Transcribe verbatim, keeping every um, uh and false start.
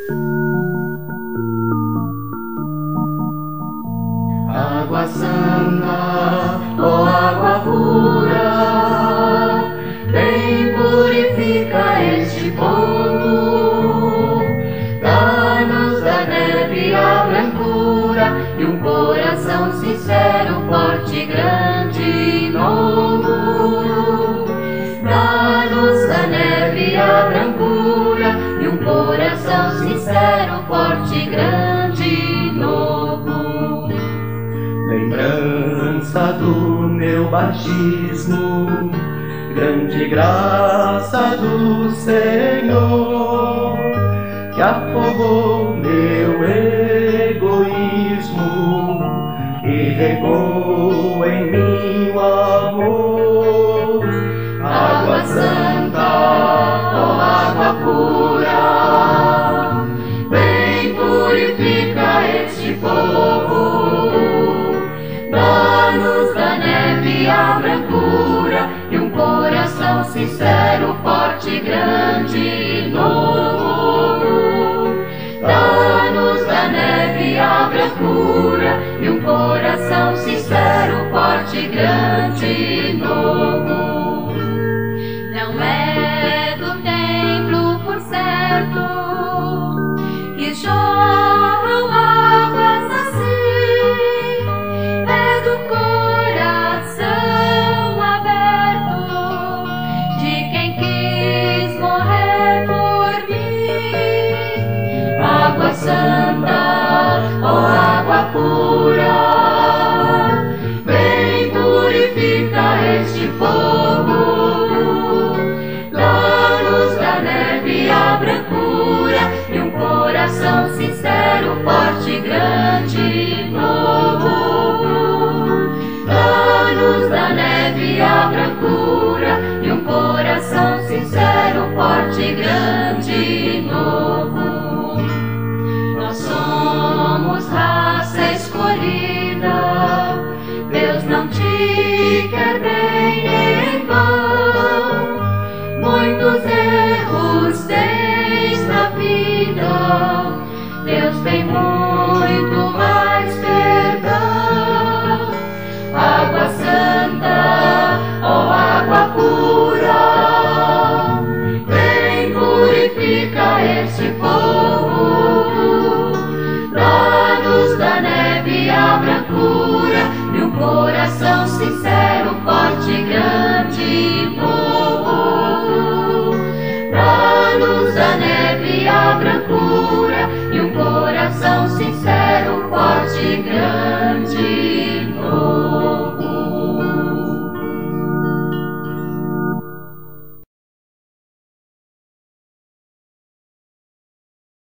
Água santa, ó água pura, vem purifica este povo, dá-nos da neve a brancura e um coração sincero, forte, grande e novo. Dá-nos da neve a brancura e um coração sincero, forte, grande e novo. Lembrança do meu batismo, grande graça do Senhor, que afogou meu egoísmo e regou em mim o amor. Água santa, ó água pura, vem purifica este povo. Dá-nos da neve a brancura e um coração sincero, forte, grande e novo. Dá-nos da neve a brancura e um coração sincero, forte, grande e novo. Não é do templo, por certo, que jorram águas assim, é do coração aberto de quem quis morrer por mim. Água santa, ó água pura, vem purifica este povo. Dá-nos da neve a brancura e um coração sincero, forte, grande e novo. Dá-nos da neve a brancura e um coração sincero, forte, grande e novo. Nós somos raça escolhida, Deus não te quer bem em vão. Muitos erros tens na vida, Deus tem muito mais perdão. Água santa, ó água pura, vem purifica este povo. Dá-nos da neve a brancura e um coração sincero, forte, grande e novo. Dá-nos da neve a brancura